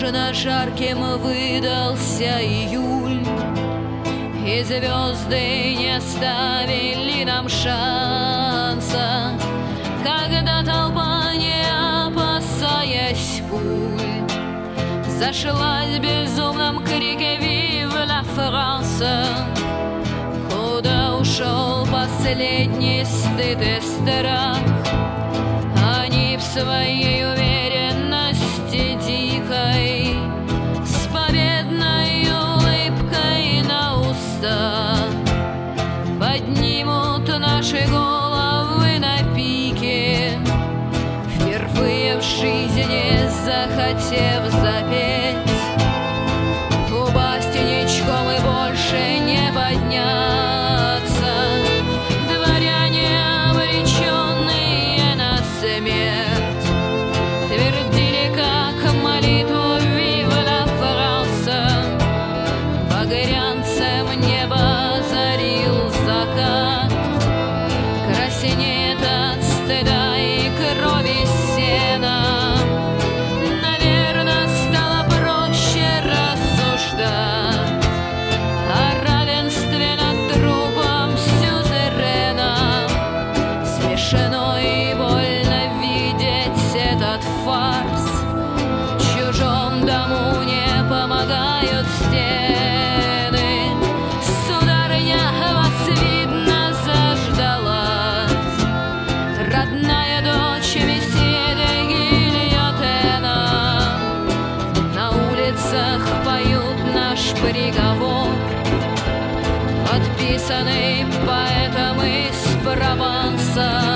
Душно жарким выдался июль, и звезды не оставили нам шанса, когда толпа, не опасаясь пуль, зашлась в безумном крике «Vive la France!». Куда ушел последний стыд и страх? Они в своей уверенности дикой, с победной улыбкой на устах, поднимут наши головы на пике, впервые в жизни захотев запеть. Упасть ничком и больше не подняться, дворяне, обреченные на смерть, твердили как молитву «Vive la France!». Багрянцем небо озарил закат, краснеет от стыда и крови сена. Наверно, стало проще рассуждать о равенстве над трупом сюзерена. Смешно и больно видеть этот фарс. Чужом дому не помогают стены. Сударыня, вас видно заждалась, родная дочь месье де гильотена. На улицах поют наш приговор, подписанный поэтом из Прованса.